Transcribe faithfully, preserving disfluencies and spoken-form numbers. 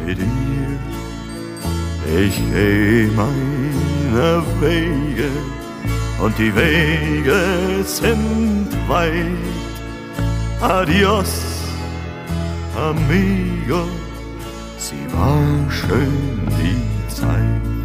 mit ihr. Ich geh meine Wege und die Wege sind weit. Adios, amigo, sie war schön die Zeit.